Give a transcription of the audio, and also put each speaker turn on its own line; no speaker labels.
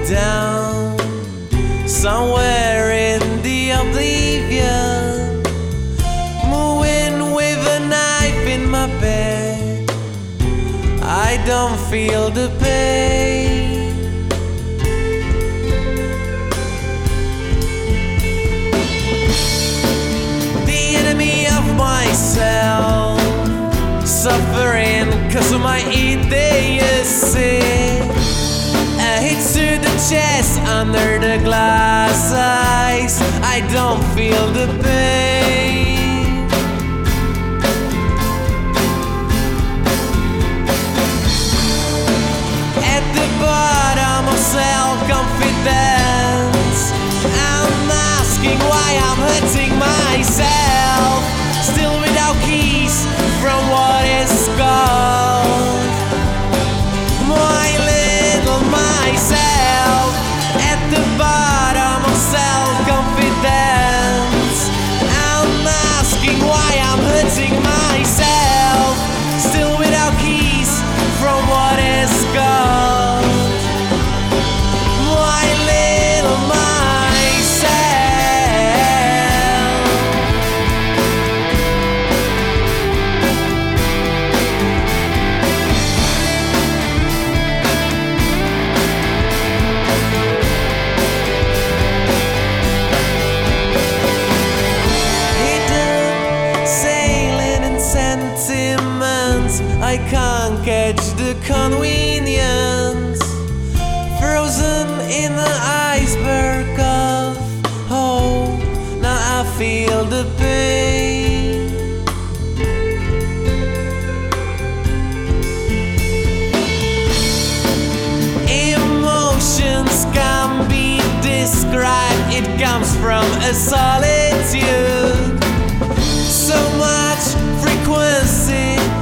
down somewhere in the oblivion, moving with a knife in my bed. I don't feel the pain. The enemy of myself, suffering 'cause of my idiocy. A hit to the chest under the glass eyes. I don't feel the pain. At the bottom of self-confidence, I'm asking why I'm hurting myself, still without keys from what is gone. My little myself, at the bottom of self-confidence, I'm asking why I'm hurting myself, still without keys from what is gone. My little myself. Hidden, sailing in sentiments, I can't catch the convenience. Frozen in the iceberg of hope, now I feel the pain. Emotions can't be described, it comes from a solitude. So much frequency